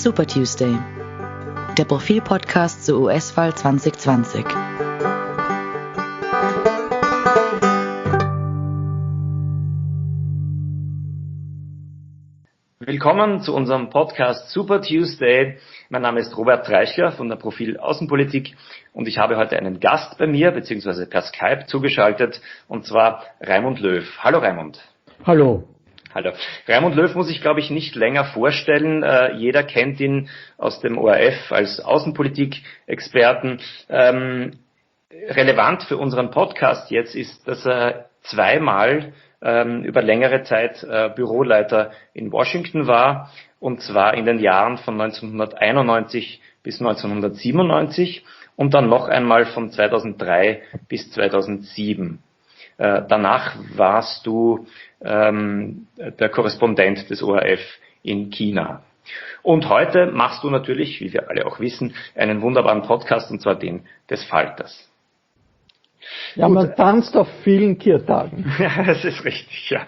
Super Tuesday, der Profil-Podcast zur US-Wahl 2020. Willkommen zu unserem Podcast Super Tuesday. Mein Name ist Robert Treichler von der Profil Außenpolitik und ich habe heute einen Gast bei mir, beziehungsweise per Skype zugeschaltet, und zwar Raimund Löw. Hallo Raimund. Hallo. Hallo. Raimund Löw muss ich, glaube ich, nicht länger vorstellen. Jeder kennt ihn aus dem ORF als Außenpolitik-Experten. Relevant für unseren Podcast jetzt ist, dass er zweimal über längere Zeit Büroleiter in Washington war, und zwar in den Jahren von 1991 bis 1997 und dann noch einmal von 2003 bis 2007. Danach warst du der Korrespondent des ORF in China. Und heute machst du natürlich, wie wir alle auch wissen, einen wunderbaren Podcast, und zwar den des Falters. Ja, gut. Man tanzt auf vielen Kirtagen. Ja, das ist richtig, ja.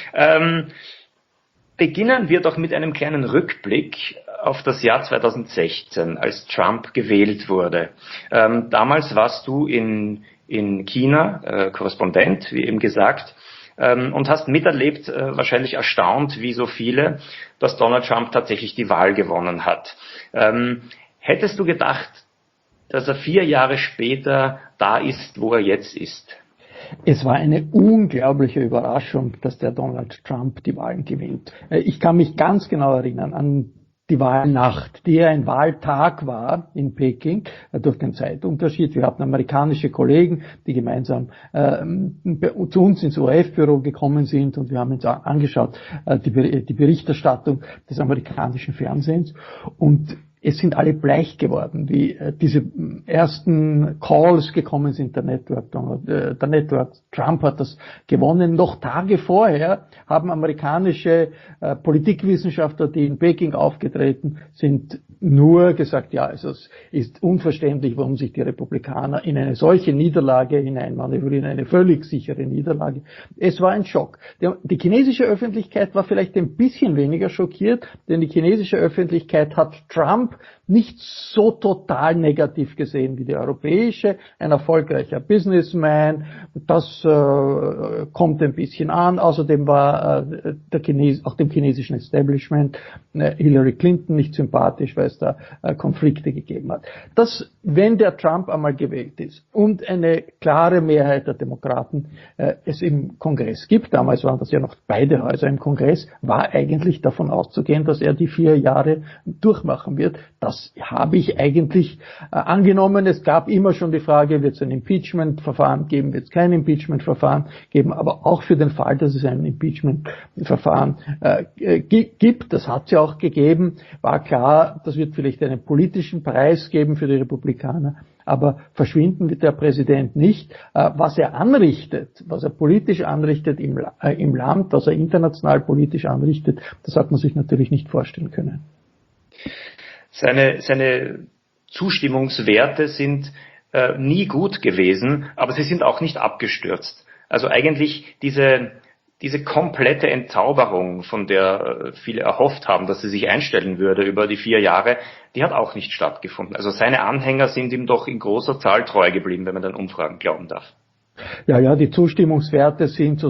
Beginnen wir doch mit einem kleinen Rückblick auf das Jahr 2016, als Trump gewählt wurde. Damals warst du in China Korrespondent, wie eben gesagt, und hast miterlebt, wahrscheinlich erstaunt, wie so viele, dass Donald Trump tatsächlich die Wahl gewonnen hat. Hättest du gedacht, dass er 4 Jahre später da ist, wo er jetzt ist? Es war eine unglaubliche Überraschung, dass der Donald Trump die Wahlen gewinnt. Ich kann mich ganz genau erinnern an die Wahlnacht, die ein Wahltag war in Peking, durch den Zeitunterschied. Wir hatten amerikanische Kollegen, die gemeinsam zu uns ins ORF-Büro gekommen sind, und wir haben uns angeschaut, die Berichterstattung des amerikanischen Fernsehens, und es sind alle bleich geworden, wie diese ersten Calls gekommen sind, der Network Trump hat das gewonnen. Noch Tage vorher haben amerikanische Politikwissenschaftler, die in Peking aufgetreten sind, nur gesagt, ja, also es ist unverständlich, warum sich die Republikaner in eine solche Niederlage hineinmanövrieren, eine völlig sichere Niederlage. Es war ein Schock. Die chinesische Öffentlichkeit war vielleicht ein bisschen weniger schockiert, denn die chinesische Öffentlichkeit hat Trump nicht so total negativ gesehen wie die europäische. Ein erfolgreicher Businessman, das kommt ein bisschen an. Außerdem war auch dem chinesischen Establishment Hillary Clinton nicht sympathisch, weil es da Konflikte gegeben hat. Wenn der Trump einmal gewählt ist und eine klare Mehrheit der Demokraten es im Kongress gibt, damals waren das ja noch beide Häuser im Kongress, war eigentlich davon auszugehen, dass er die 4 Jahre durchmachen wird. Das habe ich eigentlich angenommen. Es gab immer schon die Frage, wird es ein Impeachment-Verfahren geben, wird es kein Impeachment-Verfahren geben, aber auch für den Fall, dass es ein Impeachment-Verfahren gibt, das hat es ja auch gegeben, war klar, das wird vielleicht einen politischen Preis geben für die Republikaner, aber verschwinden wird der Präsident nicht. Was er anrichtet, was er politisch anrichtet im Land, was er international politisch anrichtet, das hat man sich natürlich nicht vorstellen können. Seine Zustimmungswerte sind nie gut gewesen, aber sie sind auch nicht abgestürzt. Also eigentlich diese komplette Entzauberung, von der viele erhofft haben, dass sie sich einstellen würde über die 4 Jahre, die hat auch nicht stattgefunden. Also seine Anhänger sind ihm doch in großer Zahl treu geblieben, wenn man den Umfragen glauben darf. Ja, die Zustimmungswerte sind so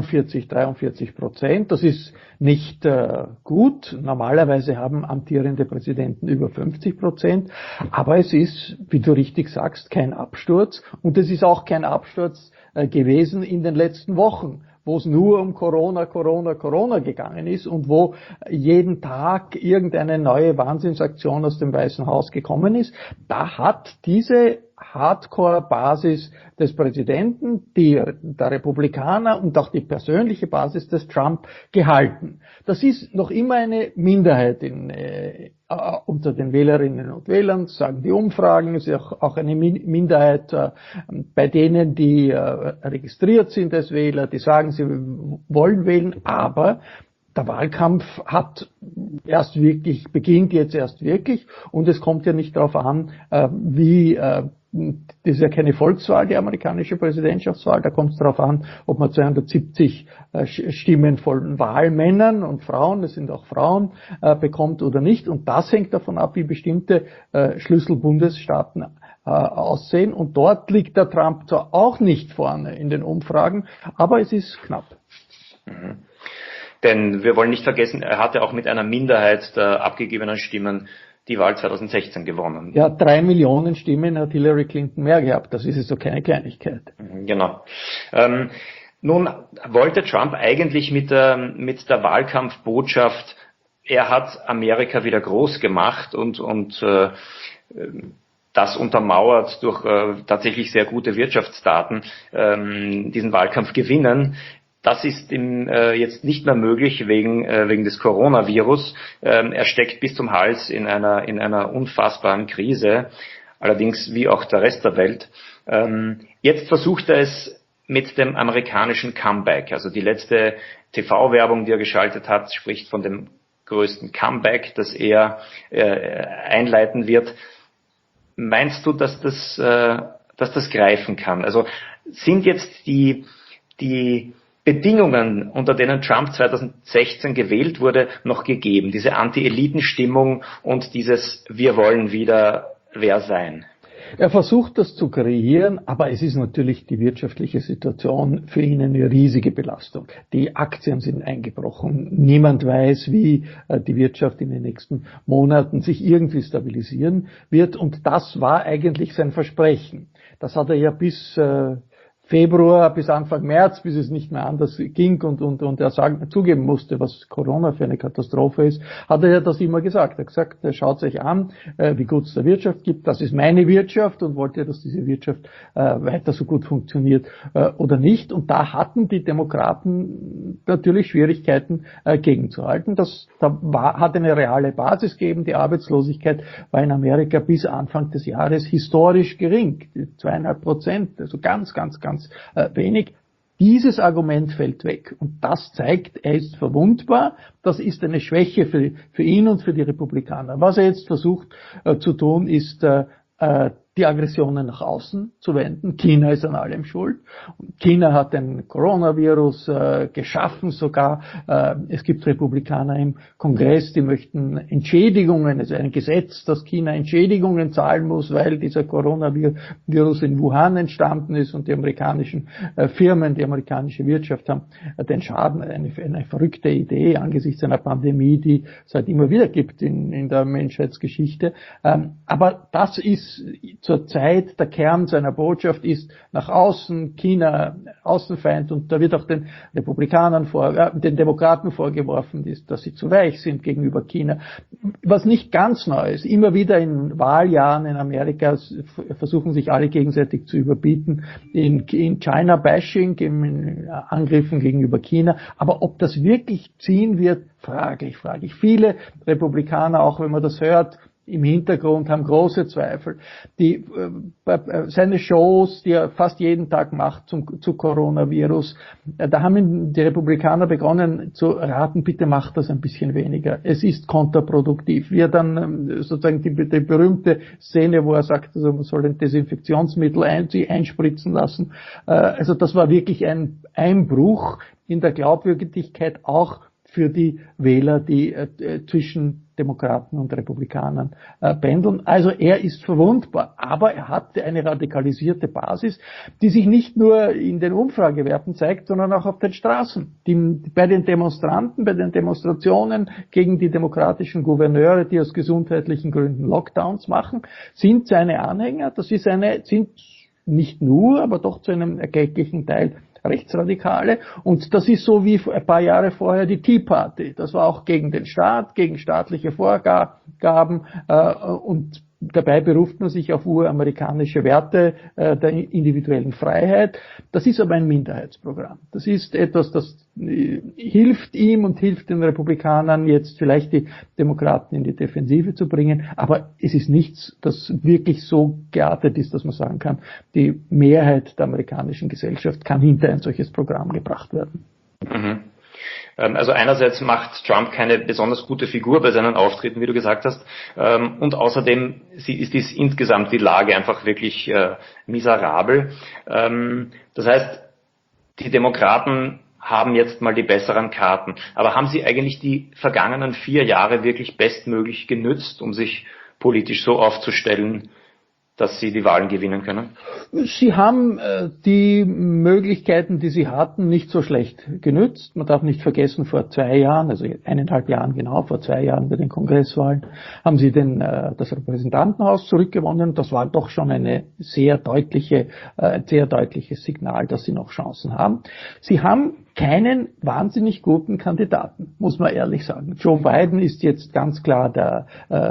43%. Das ist nicht gut. Normalerweise haben amtierende Präsidenten über 50%. Aber es ist, wie du richtig sagst, kein Absturz. Und es ist auch kein Absturz gewesen in den letzten Wochen, wo es nur um Corona gegangen ist und wo jeden Tag irgendeine neue Wahnsinnsaktion aus dem Weißen Haus gekommen ist. Da hat diese Hardcore-Basis des Präsidenten, der Republikaner und auch die persönliche Basis des Trump gehalten. Das ist noch immer eine Minderheit unter den Wählerinnen und Wählern, sagen die Umfragen. Es ist auch eine Minderheit bei denen, die registriert sind als Wähler, die sagen, sie wollen wählen, aber der Wahlkampf beginnt jetzt erst wirklich, und es kommt ja nicht darauf an, wie das ist ja keine Volkswahl, die amerikanische Präsidentschaftswahl. Da kommt es darauf an, ob man 270 Stimmen von Wahlmännern und Frauen, das sind auch Frauen, bekommt oder nicht. Und das hängt davon ab, wie bestimmte Schlüsselbundesstaaten aussehen. Und dort liegt der Trump zwar auch nicht vorne in den Umfragen, aber es ist knapp. Mhm. Denn wir wollen nicht vergessen, er hatte auch mit einer Minderheit der abgegebenen Stimmen die Wahl 2016 gewonnen. Ja, 3 Millionen Stimmen hat Hillary Clinton mehr gehabt. Das ist jetzt so keine Kleinigkeit. Genau. Nun wollte Trump eigentlich mit der Wahlkampfbotschaft, er hat Amerika wieder groß gemacht und das untermauert durch tatsächlich sehr gute Wirtschaftsdaten, diesen Wahlkampf gewinnen. Das ist ihm jetzt nicht mehr möglich wegen des Coronavirus. Er steckt bis zum Hals in einer unfassbaren Krise, allerdings wie auch der Rest der Welt. Jetzt versucht er es mit dem amerikanischen Comeback. Also die letzte TV-Werbung, die er geschaltet hat, spricht von dem größten Comeback, das er einleiten wird. Meinst du, dass das greifen kann? Also sind jetzt die Bedingungen, unter denen Trump 2016 gewählt wurde, noch gegeben? Diese Anti-Eliten-Stimmung und dieses Wir wollen wieder wer sein? Er versucht das zu kreieren, aber es ist natürlich die wirtschaftliche Situation für ihn eine riesige Belastung. Die Aktien sind eingebrochen. Niemand weiß, wie die Wirtschaft in den nächsten Monaten sich irgendwie stabilisieren wird. Und das war eigentlich sein Versprechen. Das hat er ja bis Februar bis Anfang März, bis es nicht mehr anders ging und er zugeben musste, was Corona für eine Katastrophe ist, hat er ja das immer gesagt. Er hat gesagt, schaut euch an, wie gut es der Wirtschaft gibt, das ist meine Wirtschaft und wollte, dass diese Wirtschaft weiter so gut funktioniert oder nicht. Und da hatten die Demokraten natürlich Schwierigkeiten gegenzuhalten. Hat eine reale Basis gegeben. Die Arbeitslosigkeit war in Amerika bis Anfang des Jahres historisch gering, 2,5%, also ganz wenig. Dieses Argument fällt weg und das zeigt, er ist verwundbar. Das ist eine Schwäche für ihn und für die Republikaner. Was er jetzt versucht zu tun, ist die Aggressionen nach außen zu wenden. China ist an allem schuld. China hat den Coronavirus geschaffen sogar. Es gibt Republikaner im Kongress, die möchten Entschädigungen, also ein Gesetz, dass China Entschädigungen zahlen muss, weil dieser Coronavirus in Wuhan entstanden ist und die amerikanischen Firmen, die amerikanische Wirtschaft haben den Schaden, eine verrückte Idee angesichts einer Pandemie, die es halt immer wieder gibt in der Menschheitsgeschichte. Aber das ist zurzeit der Kern seiner Botschaft ist nach außen China Außenfeind und da wird auch den Republikanern den Demokraten vorgeworfen, dass sie zu weich sind gegenüber China. Was nicht ganz neu ist, immer wieder in Wahljahren in Amerika versuchen sich alle gegenseitig zu überbieten in China-Bashing, in Angriffen gegenüber China. Aber ob das wirklich ziehen wird, frage ich. Viele Republikaner, auch wenn man das hört, im Hintergrund haben große Zweifel. Seine Shows, die er fast jeden Tag macht zu Coronavirus, da haben die Republikaner begonnen zu raten, bitte macht das ein bisschen weniger. Es ist kontraproduktiv. Wie er dann sozusagen die berühmte Szene, wo er sagt, also man soll ein Desinfektionsmittel einspritzen lassen. Also das war wirklich ein Einbruch in der Glaubwürdigkeit auch für die Wähler, die zwischen Demokraten und Republikanern pendeln. Also er ist verwundbar, aber er hat eine radikalisierte Basis, die sich nicht nur in den Umfragewerten zeigt, sondern auch auf den Straßen. Bei den Demonstranten, bei den Demonstrationen gegen die demokratischen Gouverneure, die aus gesundheitlichen Gründen Lockdowns machen, sind seine Anhänger, sind nicht nur, aber doch zu einem erklecklichen Teil Rechtsradikale. Und das ist so wie ein paar Jahre vorher die Tea Party. Das war auch gegen den Staat, gegen staatliche Vorgaben und dabei beruft man sich auf uramerikanische Werte der individuellen Freiheit. Das ist aber ein Minderheitsprogramm. Das ist etwas, das hilft ihm und hilft den Republikanern jetzt vielleicht die Demokraten in die Defensive zu bringen. Aber es ist nichts, das wirklich so geartet ist, dass man sagen kann, die Mehrheit der amerikanischen Gesellschaft kann hinter ein solches Programm gebracht werden. Mhm. Also einerseits macht Trump keine besonders gute Figur bei seinen Auftritten, wie du gesagt hast, und außerdem ist insgesamt die Lage einfach wirklich miserabel. Das heißt, die Demokraten haben jetzt mal die besseren Karten. Aber haben sie eigentlich die vergangenen 4 Jahre wirklich bestmöglich genützt, um sich politisch so aufzustellen, dass sie die Wahlen gewinnen können? Sie haben die Möglichkeiten, die sie hatten, nicht so schlecht genützt. Man darf nicht vergessen, vor 2 Jahren, also 1,5 Jahren genau, vor 2 Jahren bei den Kongresswahlen, haben sie das Repräsentantenhaus zurückgewonnen. Das war doch schon ein sehr deutliches Signal, dass sie noch Chancen haben. Sie haben keinen wahnsinnig guten Kandidaten, muss man ehrlich sagen. Joe Biden ist jetzt ganz klar der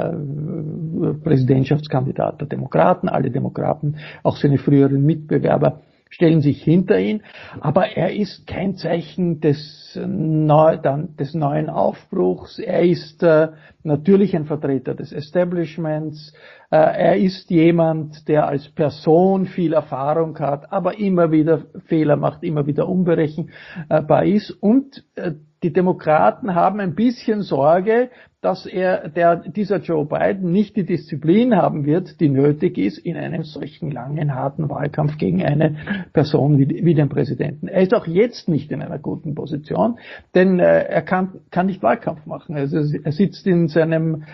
Präsidentschaftskandidat der Demokraten. Alle Demokraten, auch seine früheren Mitbewerber, stellen sich hinter ihn. Aber er ist kein Zeichen des neuen Aufbruchs. Er ist natürlich ein Vertreter des Establishments. Er ist jemand, der als Person viel Erfahrung hat, aber immer wieder Fehler macht, immer wieder unberechenbar ist. Und die Demokraten haben ein bisschen Sorge, dass dieser Joe Biden nicht die Disziplin haben wird, die nötig ist in einem solchen langen, harten Wahlkampf gegen eine Person wie den Präsidenten. Er ist auch jetzt nicht in einer guten Position, denn er kann nicht Wahlkampf machen. Also er sitzt in seinem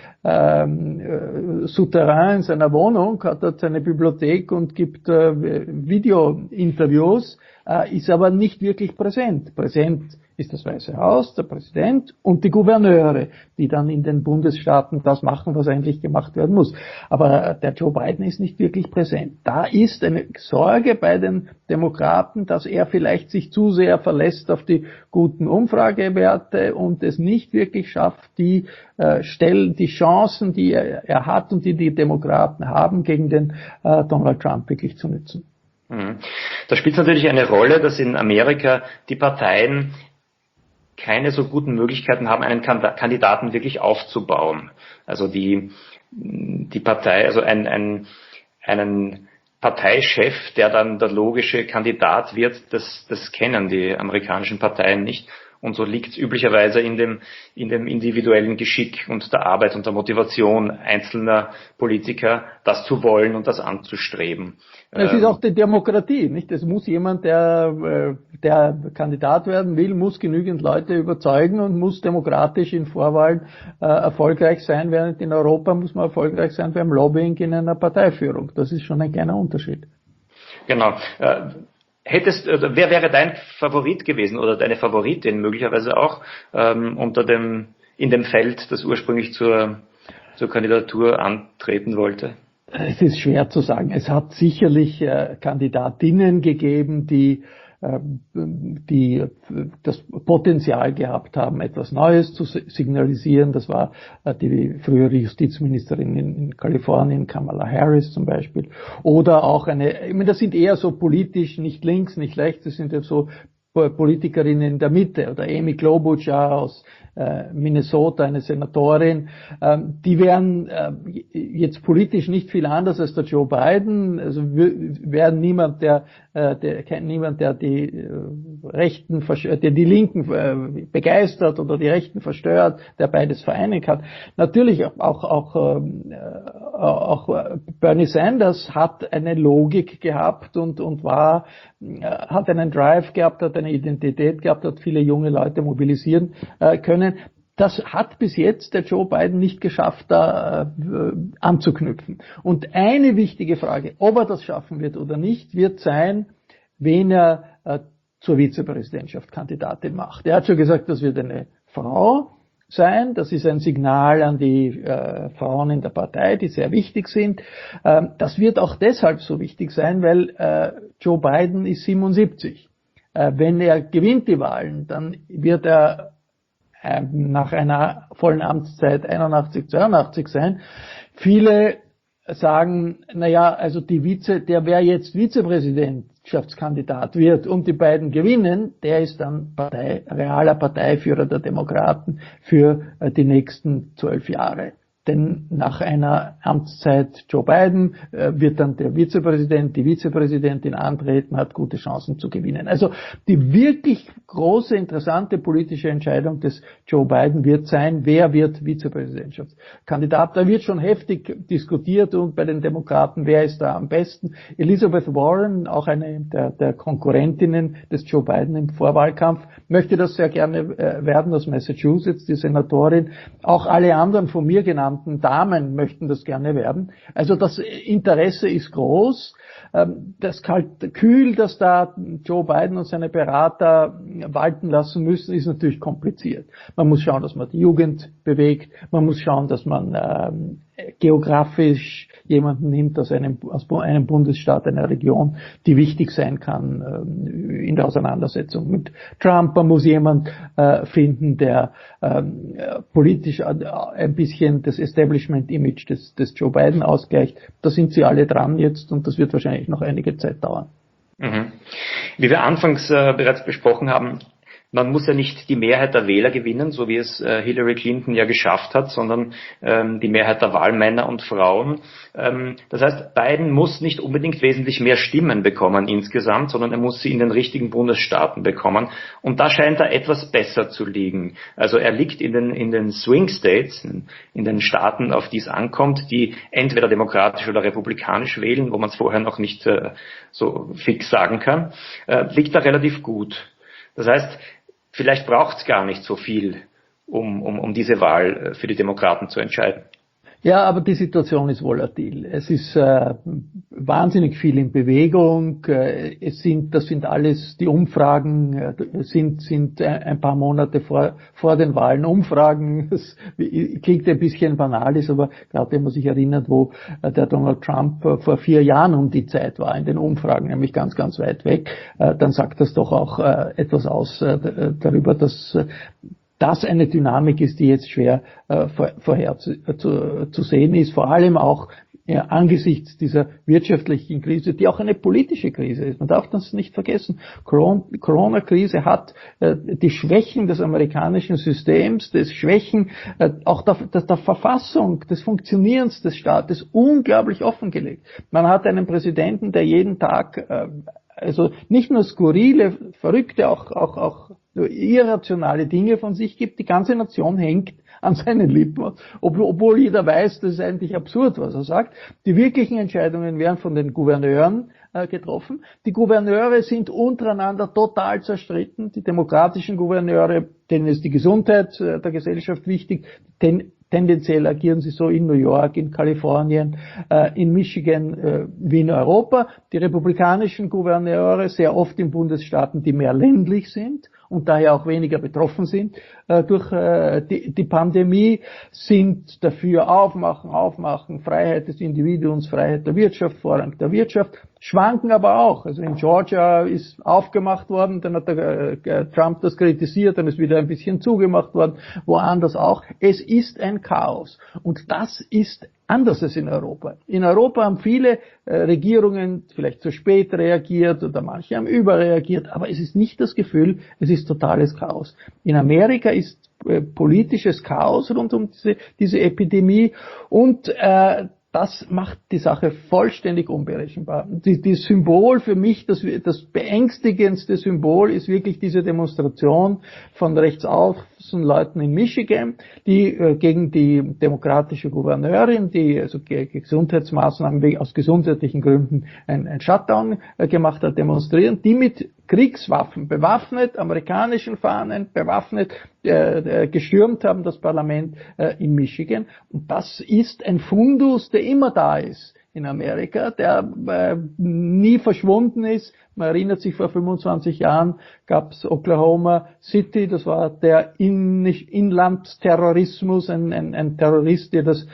Souterrain, in seiner Wohnung, hat dort seine Bibliothek und gibt Video-Interviews, ist aber nicht wirklich präsent. Präsent ist das Weiße Haus, der Präsident und die Gouverneure, die dann in den Bundesstaaten das machen, was eigentlich gemacht werden muss. Aber der Joe Biden ist nicht wirklich präsent. Da ist eine Sorge bei den Demokraten, dass er vielleicht sich zu sehr verlässt auf die guten Umfragewerte und es nicht wirklich schafft, die Chancen, die er hat und die Demokraten haben, gegen den Donald Trump wirklich zu nutzen. Da spielt es natürlich eine Rolle, dass in Amerika die Parteien keine so guten Möglichkeiten haben, einen Kandidaten wirklich aufzubauen. Also die Partei, also einen Parteichef, der dann der logische Kandidat wird, das kennen die amerikanischen Parteien nicht. Und so liegt es üblicherweise in dem individuellen Geschick und der Arbeit und der Motivation einzelner Politiker, das zu wollen und das anzustreben. Es ist auch die Demokratie, nicht? Es muss jemand, der Kandidat werden will, muss genügend Leute überzeugen und muss demokratisch in Vorwahlen erfolgreich sein, während in Europa muss man erfolgreich sein beim Lobbying in einer Parteiführung. Das ist schon ein kleiner Unterschied. Genau. Wer wäre dein Favorit gewesen oder deine Favoritin möglicherweise auch in dem Feld, das ursprünglich zur Kandidatur antreten wollte? Es ist schwer zu sagen. Es hat sicherlich Kandidatinnen gegeben, die das Potenzial gehabt haben, etwas Neues zu signalisieren. Das war die frühere Justizministerin in Kalifornien, Kamala Harris zum Beispiel. Oder auch das sind eher so politisch, nicht links, nicht rechts, das sind ja so Politikerinnen in der Mitte. Oder Amy Klobuchar aus Minnesota, eine Senatorin, die wären jetzt politisch nicht viel anders als der Joe Biden, also wären niemand, der die Rechten, der die Linken begeistert oder die Rechten verstört, der beides vereinen kann. Natürlich auch Bernie Sanders hat eine Logik gehabt und hat einen Drive gehabt, hat eine Identität gehabt, hat viele junge Leute mobilisieren können. Das hat bis jetzt der Joe Biden nicht geschafft, da anzuknüpfen. Und eine wichtige Frage, ob er das schaffen wird oder nicht, wird sein, wen er zur Vizepräsidentschaft Kandidatin macht. Er hat schon gesagt, das wird eine Frau sein. Das ist ein Signal an die Frauen in der Partei, die sehr wichtig sind. Das wird auch deshalb so wichtig sein, weil Joe Biden ist 77. Wenn er gewinnt die Wahlen, dann wird er nach einer vollen Amtszeit 81, 82 sein. Viele sagen, also der wer jetzt Vizepräsidentschaftskandidat wird und die beiden gewinnen, der ist dann realer Parteiführer der Demokraten für die nächsten 12 Jahre. denn nach einer Amtszeit Joe Biden wird dann der Vizepräsident, die Vizepräsidentin antreten, hat gute Chancen zu gewinnen. Also die wirklich große, interessante politische Entscheidung des Joe Biden wird sein, wer wird Vizepräsidentschaftskandidat. Da wird schon heftig diskutiert und bei den Demokraten, wer ist da am besten. Elizabeth Warren, auch eine der Konkurrentinnen des Joe Biden im Vorwahlkampf, möchte das sehr gerne werden aus Massachusetts, die Senatorin. Auch alle anderen von mir genannten Damen möchten das gerne werden. Also das Interesse ist groß. Das Kalkül, das da Joe Biden und seine Berater walten lassen müssen, ist natürlich kompliziert. Man muss schauen, dass man die Jugend bewegt. Man muss schauen, dass man geografisch jemanden nimmt aus einem Bundesstaat, einer Region, die wichtig sein kann in der Auseinandersetzung mit Trump. Man muss jemanden finden, der politisch ein bisschen das Establishment-Image des Joe Biden ausgleicht. Da sind sie alle dran jetzt und das wird wahrscheinlich noch einige Zeit dauern. Mhm. Wie wir anfangs bereits besprochen haben, man muss ja nicht die Mehrheit der Wähler gewinnen, so wie es Hillary Clinton ja geschafft hat, sondern die Mehrheit der Wahlmänner und Frauen. Das heißt, Biden muss nicht unbedingt wesentlich mehr Stimmen bekommen insgesamt, sondern er muss sie in den richtigen Bundesstaaten bekommen. Und da scheint er etwas besser zu liegen. Also er liegt in den Swing States, in den Staaten, auf die es ankommt, die entweder demokratisch oder republikanisch wählen, wo man es vorher noch nicht so fix sagen kann, liegt da relativ gut. Das heißt, vielleicht braucht es gar nicht so viel, um diese Wahl für die Demokraten zu entscheiden. Ja, aber die Situation ist volatil. Es ist wahnsinnig viel in Bewegung. Das sind alles die Umfragen, sind ein paar Monate vor den Wahlen Umfragen. Das klingt ein bisschen banal, ist aber gerade wenn man sich erinnert, wo der Donald Trump vor 4 Jahren um die Zeit war in den Umfragen, nämlich ganz, ganz weit weg, dann sagt das doch auch etwas aus darüber, dass das eine Dynamik ist, die jetzt schwer vorher zu sehen ist, vor allem auch angesichts dieser wirtschaftlichen Krise, die auch eine politische Krise ist. Man darf das nicht vergessen. Corona-Krise hat die Schwächen des amerikanischen Systems, des Schwächen auch der Verfassung, des Funktionierens des Staates unglaublich offengelegt. Man hat einen Präsidenten, der jeden Tag also nicht nur skurrile, verrückte, auch irrationale Dinge von sich gibt. Die ganze Nation hängt an seinen Lippen, obwohl jeder weiß, das ist eigentlich absurd, was er sagt. Die wirklichen Entscheidungen werden von den Gouverneuren getroffen. Die Gouverneure sind untereinander total zerstritten. Die demokratischen Gouverneure, denen ist die Gesundheit der Gesellschaft wichtig, tendenziell agieren sie so in New York, in Kalifornien, in Michigan wie in Europa. Die republikanischen Gouverneure sehr oft in Bundesstaaten, die mehr ländlich sind und daher auch weniger betroffen sind durch die Pandemie, sind dafür aufmachen, Freiheit des Individuums, Freiheit der Wirtschaft, Vorrang der Wirtschaft, schwanken aber auch. Also in Georgia ist aufgemacht worden, dann hat der Trump das kritisiert, dann ist wieder ein bisschen zugemacht worden, woanders auch. Es ist ein Chaos und das ist anders als in Europa. In Europa haben viele Regierungen vielleicht zu spät reagiert oder manche haben überreagiert, aber es ist nicht das Gefühl, es ist totales Chaos. In Amerika ist politisches Chaos rund um diese Epidemie und das macht die Sache vollständig unberechenbar. Das Symbol für mich, das beängstigendste Symbol ist wirklich diese Demonstration von Rechtsaußenleuten in Michigan, die gegen die demokratische Gouverneurin, die also Gesundheitsmaßnahmen aus gesundheitlichen Gründen ein Shutdown gemacht hat, demonstrieren, die mit Kriegswaffen bewaffnet, amerikanischen Fahnen bewaffnet, gestürmt haben das Parlament in Michigan. Und das ist ein Fundus, der immer da ist in Amerika, der nie verschwunden ist. Man erinnert sich, vor 25 Jahren gab es Oklahoma City, das war der Inlandsterrorismus, ein Terrorist, der das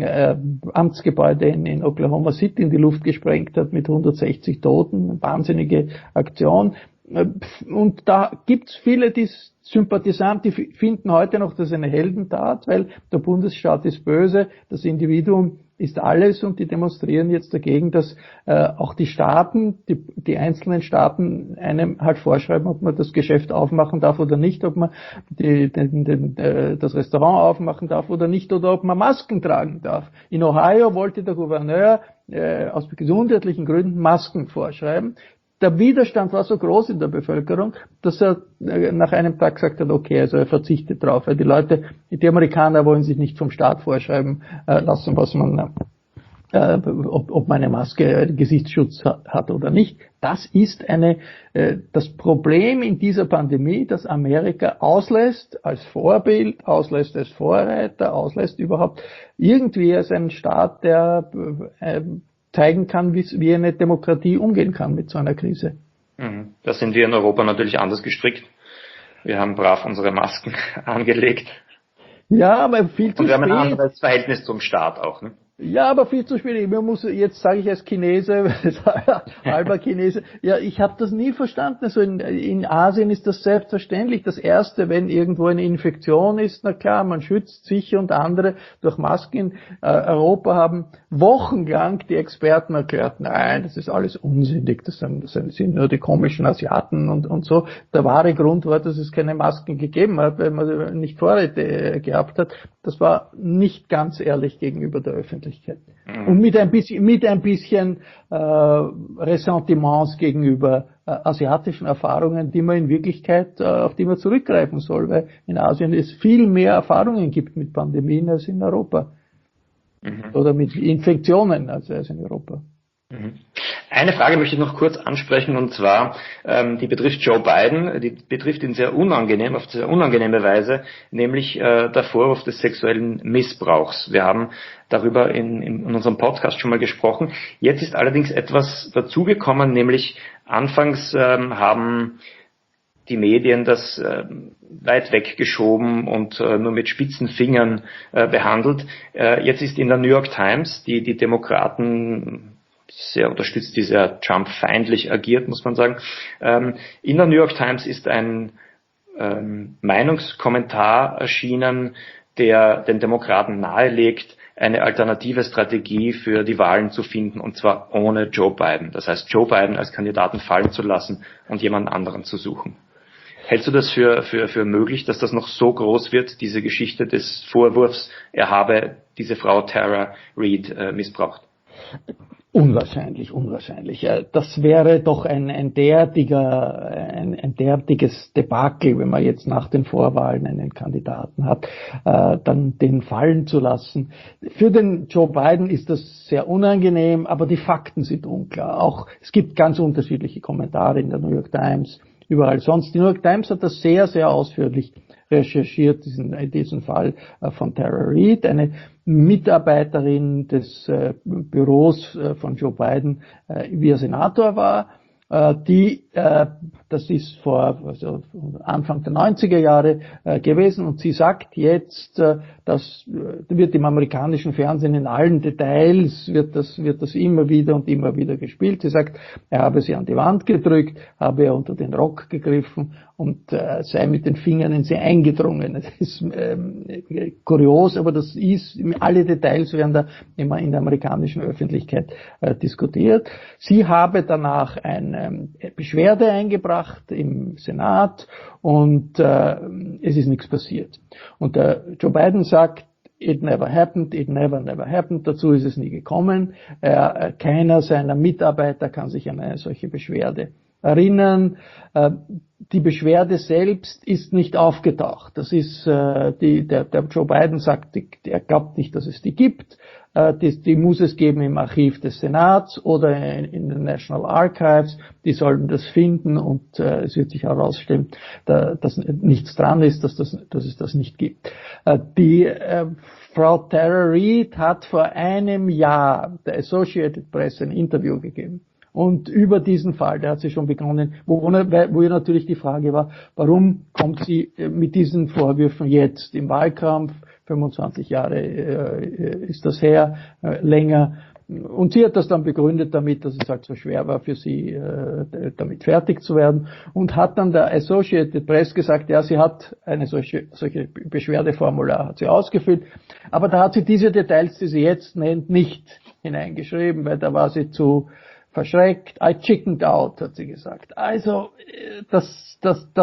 Amtsgebäude in Oklahoma City in die Luft gesprengt hat mit 160 Toten, eine wahnsinnige Aktion. Und da gibt's viele, die Sympathisanten, die finden heute noch, das ist eine Heldentat, weil der Bundesstaat ist böse, das Individuum ist alles und die demonstrieren jetzt dagegen, dass auch die Staaten, die einzelnen Staaten einem halt vorschreiben, ob man das Geschäft aufmachen darf oder nicht, ob man das Restaurant aufmachen darf oder nicht oder ob man Masken tragen darf. In Ohio wollte der Gouverneur aus gesundheitlichen Gründen Masken vorschreiben. Der Widerstand war so groß in der Bevölkerung, dass er nach einem Tag gesagt hat, okay, also er verzichtet drauf, weil die Amerikaner wollen sich nicht vom Staat vorschreiben lassen, was man, ob man eine Maske Gesichtsschutz hat oder nicht. Das ist das Problem in dieser Pandemie, dass Amerika auslässt als Vorbild, auslässt als Vorreiter, auslässt überhaupt irgendwie als ein Staat, der zeigen kann, wie eine Demokratie umgehen kann mit so einer Krise. Da sind wir in Europa natürlich anders gestrickt. Wir haben brav unsere Masken angelegt. Ja, aber viel zu spät. Und wir haben ein anderes Verhältnis zum Staat auch, ne? Ja, aber viel zu spät. Jetzt sage ich als Chinese, halber Chinese, ja, ich habe das nie verstanden. Also in Asien ist das selbstverständlich. Das Erste, wenn irgendwo eine Infektion ist, na klar, man schützt sich und andere durch Masken. In Europa haben wochenlang die Experten erklärt, nein, das ist alles unsinnig, das sind nur die komischen Asiaten und so. Der wahre Grund war, dass es keine Masken gegeben hat, weil man nicht Vorräte gehabt hat. Das war nicht ganz ehrlich gegenüber der Öffentlichkeit. Und mit ein bisschen Ressentiments gegenüber asiatischen Erfahrungen, die man in Wirklichkeit, auf die man zurückgreifen soll, weil in Asien es viel mehr Erfahrungen gibt mit Pandemien als in Europa. Oder mit Infektionen als in Europa. Eine Frage möchte ich noch kurz ansprechen, und zwar, die betrifft Joe Biden, die betrifft ihn auf sehr unangenehme Weise, nämlich der Vorwurf des sexuellen Missbrauchs. Wir haben darüber in unserem Podcast schon mal gesprochen. Jetzt ist allerdings etwas dazugekommen, nämlich anfangs haben die Medien das weit weggeschoben und nur mit spitzen Fingern behandelt. Jetzt ist in der New York Times, die Demokraten sehr unterstützt, die sehr Trump-feindlich agiert, muss man sagen. In der New York Times ist ein Meinungskommentar erschienen, der den Demokraten nahelegt, eine alternative Strategie für die Wahlen zu finden, und zwar ohne Joe Biden. Das heißt, Joe Biden als Kandidaten fallen zu lassen und jemand anderen zu suchen. Hältst du das für möglich, dass das noch so groß wird, diese Geschichte des Vorwurfs, er habe diese Frau Tara Reade missbraucht? Unwahrscheinlich. Das wäre doch ein derartiges Debakel, wenn man jetzt nach den Vorwahlen einen Kandidaten hat, dann den fallen zu lassen. Für den Joe Biden ist das sehr unangenehm, aber die Fakten sind unklar. Auch es gibt ganz unterschiedliche Kommentare in der New York Times, überall sonst. Die New York Times hat das sehr, sehr ausführlich recherchiert, diesen Fall von Tara Reade, eine Mitarbeiterin des Büros von Joe Biden, wie er Senator war, das ist Anfang der 90er Jahre gewesen, und sie sagt jetzt, das wird im amerikanischen Fernsehen in allen Details, wird das immer wieder gespielt. Sie sagt, er habe sie an die Wand gedrückt, habe er unter den Rock gegriffen und sei mit den Fingern in sie eingedrungen. Das ist kurios, aber alle Details werden da immer in der amerikanischen Öffentlichkeit diskutiert. Sie habe danach eine Beschwerde eingebracht im Senat und es ist nichts passiert. Und Joe Biden sagt, it never happened, it never happened. Dazu ist es nie gekommen. Keiner seiner Mitarbeiter kann sich an eine solche Beschwerde erinnern. Die Beschwerde selbst ist nicht aufgetaucht. Das ist der Joe Biden sagt, er glaubt nicht, dass es die gibt. Die muss es geben im Archiv des Senats oder in den National Archives. Die sollen das finden, und es wird sich herausstellen, dass nichts dran ist, dass es das nicht gibt. Die Frau Tara Reade hat vor einem Jahr der Associated Press ein Interview gegeben. Und über diesen Fall, der hat sie schon begonnen, wo ihr natürlich die Frage war, warum kommt sie mit diesen Vorwürfen jetzt im Wahlkampf? 25 Jahre ist das her, länger. Und sie hat das dann begründet damit, dass es halt so schwer war für sie, damit fertig zu werden. Und hat dann der Associated Press gesagt, ja, sie hat eine solche Beschwerdeformular hat sie ausgefüllt. Aber da hat sie diese Details, die sie jetzt nennt, nicht hineingeschrieben, weil da war sie zu verschreckt. I chickened out, hat sie gesagt. Also, das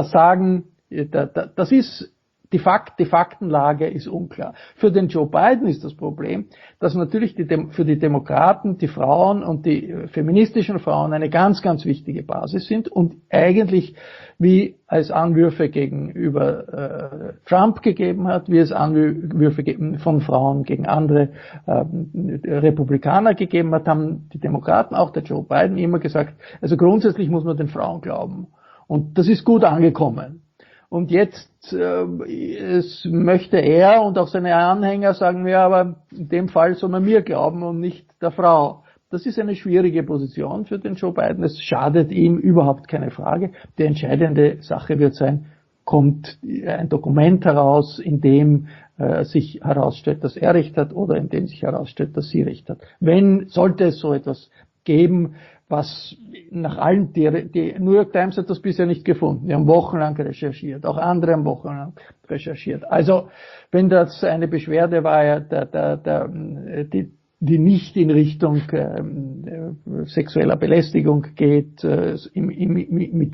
ist die Faktenlage ist unklar. Für den Joe Biden ist das Problem, dass natürlich für die Demokraten die Frauen und die feministischen Frauen eine ganz, ganz wichtige Basis sind und eigentlich, wie es Anwürfe gegenüber Trump gegeben hat, wie es Anwürfe von Frauen gegen andere Republikaner gegeben hat, haben die Demokraten, auch der Joe Biden, immer gesagt, also grundsätzlich muss man den Frauen glauben. Und das ist gut angekommen. Und jetzt möchte er und auch seine Anhänger sagen, ja, aber in dem Fall soll man mir glauben und nicht der Frau. Das ist eine schwierige Position für den Joe Biden. Es schadet ihm überhaupt keine Frage. Die entscheidende Sache wird sein, kommt ein Dokument heraus, in dem sich herausstellt, dass er Recht hat oder in dem sich herausstellt, dass sie Recht hat. Sollte es so etwas geben, was nach allen, die New York Times hat das bisher nicht gefunden. Die haben wochenlang recherchiert, auch andere haben wochenlang recherchiert. Also, wenn das eine Beschwerde war, die nicht in Richtung sexueller Belästigung geht, mit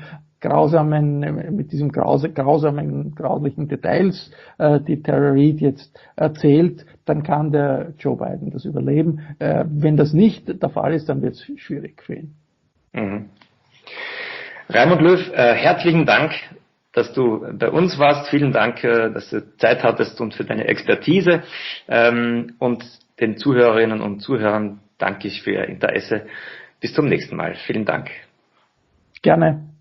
diesem grauslichen Details, die Tara Reid jetzt erzählt, dann kann der Joe Biden das überleben. Wenn das nicht der Fall ist, dann wird es schwierig für ihn. Mhm. Raimund Löw, herzlichen Dank, dass du bei uns warst. Vielen Dank, dass du Zeit hattest und für deine Expertise. Und den Zuhörerinnen und Zuhörern danke ich für Ihr Interesse. Bis zum nächsten Mal. Vielen Dank. Gerne.